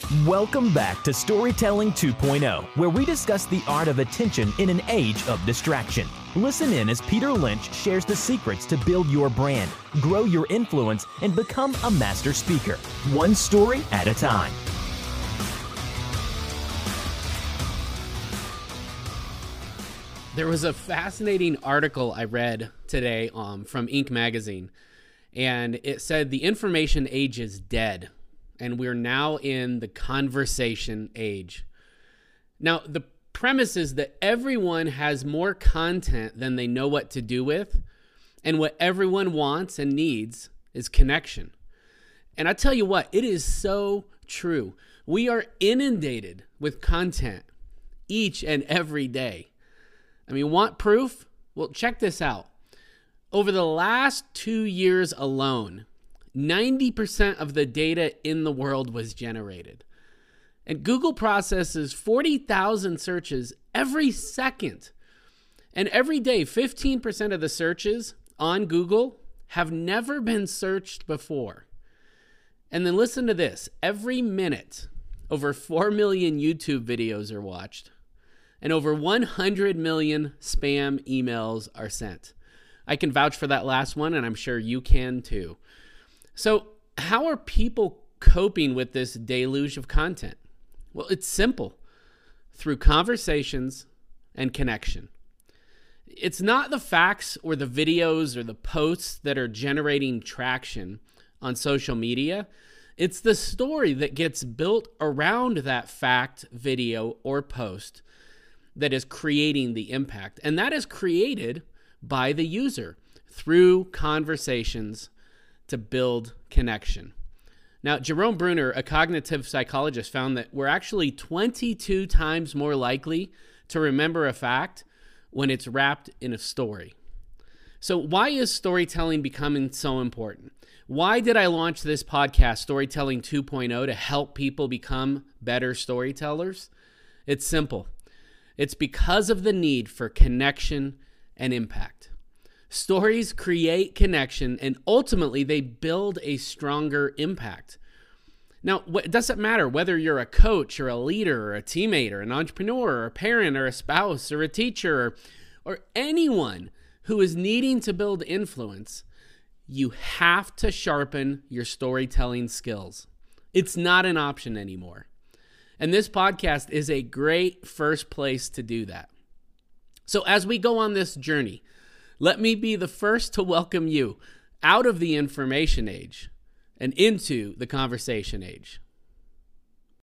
Welcome back to Storytelling 2.0, where we discuss the art of attention in an age of distraction. Listen in as Peter Lynch shares the secrets to build your brand, grow your influence, and become a master speaker, one story at a time. There was a fascinating article I read today from Inc. magazine, and it said the information age is dead, and we're now in the conversation age. Now, the premise is that everyone has more content than they know what to do with, and what everyone wants and needs is connection. And I tell you what, it is so true. We are inundated with content each and every day. I mean, want proof? Well, check this out. Over the last 2 years alone, 90% of the data in the world was generated. And Google processes 40,000 searches every second. And every day, 15% of the searches on Google have never been searched before. And then listen to this. Every minute, over 4 million YouTube videos are watched. And over 100 million spam emails are sent. I can vouch for that last one, and I'm sure you can too. So how are people coping with this deluge of content? Well, it's simple. Through conversations and connection. It's not the facts or the videos or the posts that are generating traction on social media. It's the story that gets built around that fact, video, or post that is creating the impact. And that is created by the user through conversations to build connection. Now, Jerome Bruner, a cognitive psychologist, found that we're actually 22 times more likely to remember a fact when it's wrapped in a story. So why is storytelling becoming so important? Why did I launch this podcast, Storytelling 2.0, to help people become better storytellers? It's simple. It's because of the need for connection and impact. Stories create connection, and ultimately they build a stronger impact. Now, it doesn't matter whether you're a coach or a leader or a teammate or an entrepreneur or a parent or a spouse or a teacher or anyone who is needing to build influence, you have to sharpen your storytelling skills. It's not an option anymore. And this podcast is a great first place to do that. So as we go on this journey, let me be the first to welcome you out of the information age and into the conversation age.